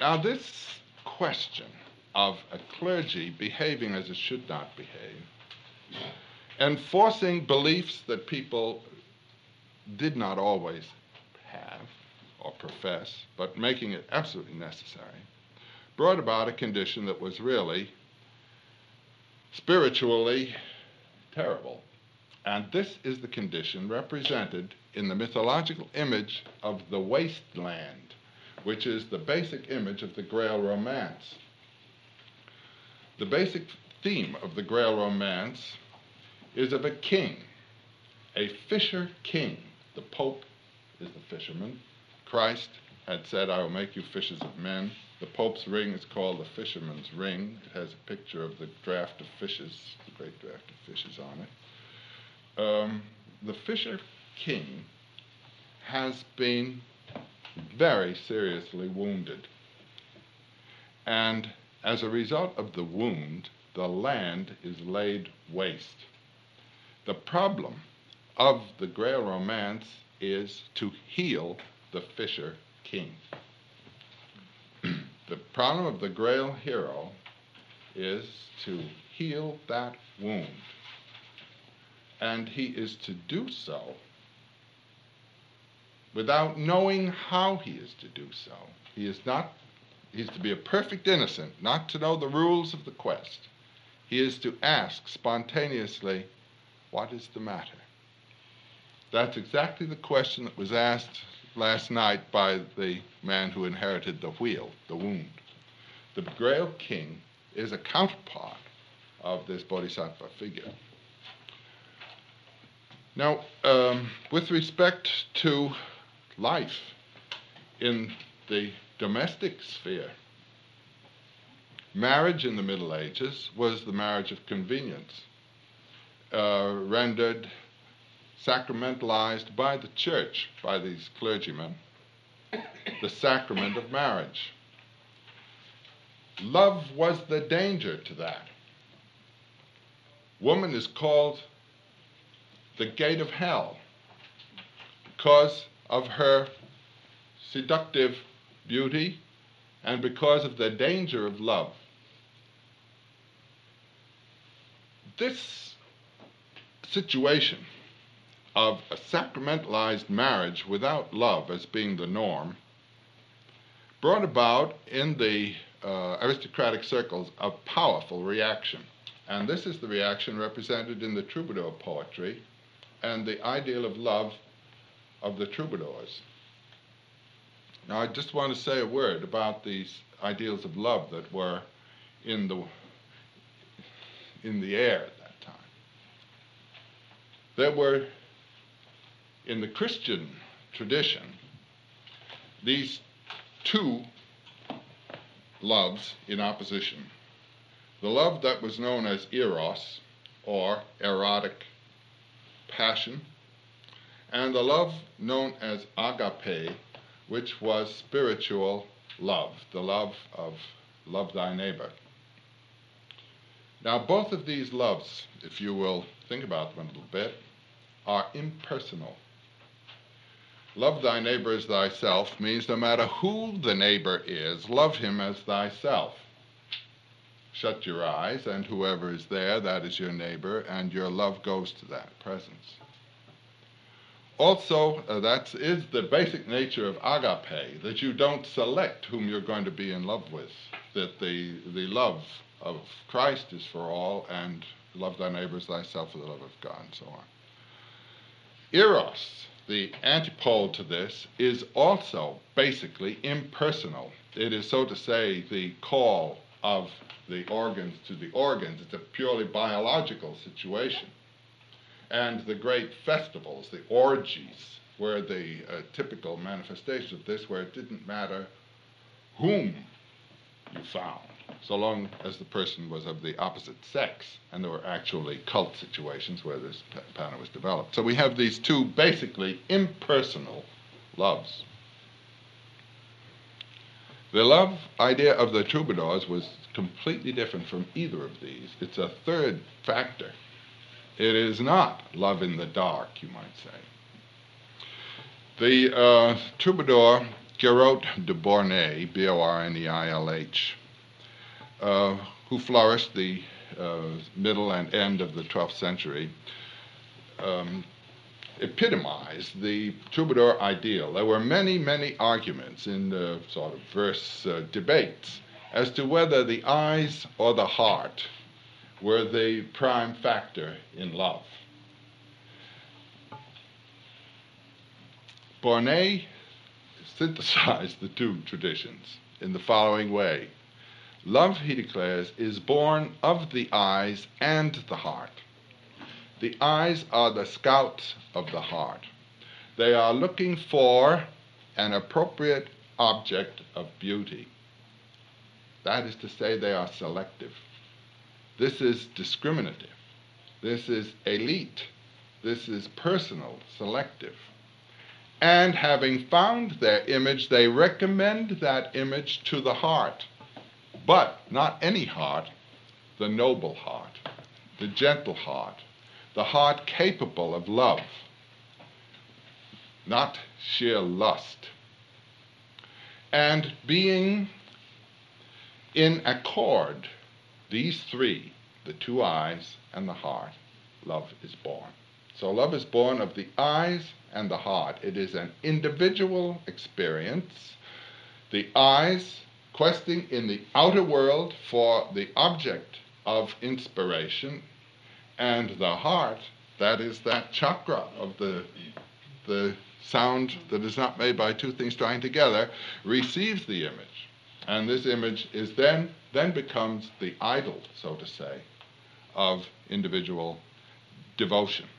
Now, this question of a clergy behaving as it should not behave, enforcing beliefs that people did not always have or profess, but making it absolutely necessary, brought about a condition that was really spiritually terrible. And this is the condition represented in the mythological image of the wasteland, which is the basic image of the Grail romance. The basic theme of the Grail romance is of a king, a fisher king. The Pope is the fisherman. Christ had said, I will make you fishers of men. The Pope's ring is called the fisherman's ring. It has a picture of the draft of fishes, the great draft of fishes on it. The fisher king has been very seriously wounded. And as a result of the wound, the land is laid waste. The problem of the Grail romance is to heal the fisher king. The problem of the Grail hero is to heal that wound. And he is to do so without knowing how he is to do so. He is to be a perfect innocent, not to know the rules of the quest. He is to ask spontaneously, what is the matter? That's exactly the question that was asked last night by the man who inherited the wheel, the wound. The Grail king is a counterpart of this bodhisattva figure. Now, with respect to life in the domestic sphere, marriage in the Middle Ages was the marriage of convenience, rendered sacramentalized by the church, by these clergymen, the sacrament of marriage. Love was the danger to that. Woman is called the gate of hell because of her seductive beauty and because of the danger of love. This situation of a sacramentalized marriage without love as being the norm brought about in the aristocratic circles a powerful reaction. And this is the reaction represented in the troubadour poetry and the ideal of love of the troubadours. Now, I just want to say a word about these ideals of love that were in the air at that time. There were, in the Christian tradition, these two loves in opposition. The love that was known as eros, or erotic passion, and the love known as agape, which was spiritual love, the love of love thy neighbor. Now, both of these loves, if you will think about them a little bit, are impersonal. Love thy neighbor as thyself means no matter who the neighbor is, love him as thyself. Shut your eyes, and whoever is there, that is your neighbor, and your love goes to that presence. Also, that is the basic nature of agape, that you don't select whom you're going to be in love with, that the love of Christ is for all, and love thy neighbor as thyself for the love of God, and so on. Eros, the antipode to this, is also basically impersonal. It is, so to say, the call of the organs to the organs. It's a purely biological situation. And the great festivals, the orgies, were the typical manifestation of this, where it didn't matter whom you found, so long as the person was of the opposite sex. And there were actually cult situations where this pattern was developed. So we have these two basically impersonal loves. The love idea of the troubadours was completely different from either of these. It's a third factor. It is not love in the dark, you might say. The troubadour Giraud de Bornay, B-O-R-N-E-I-L-H, who flourished the middle and end of the 12th century, epitomized the troubadour ideal. There were many, many arguments in the sort of verse debates as to whether the eyes or the heart were the prime factor in love. Bornay synthesized the two traditions in the following way. Love, he declares, is born of the eyes and the heart. The eyes are the scouts of the heart. They are looking for an appropriate object of beauty. That is to say, they are selective. This is discriminative. This is elite. This is personal, selective. And having found their image, they recommend that image to the heart. But not any heart, the noble heart, the gentle heart, the heart capable of love, not sheer lust. And being in accord, these three, the two eyes and the heart, love is born. So love is born of the eyes and the heart. It is an individual experience. The eyes questing in the outer world for the object of inspiration, and the heart, that is that chakra of the sound that is not made by two things joined together, receives the image. And this image is then becomes the idol, so to say, of individual devotion.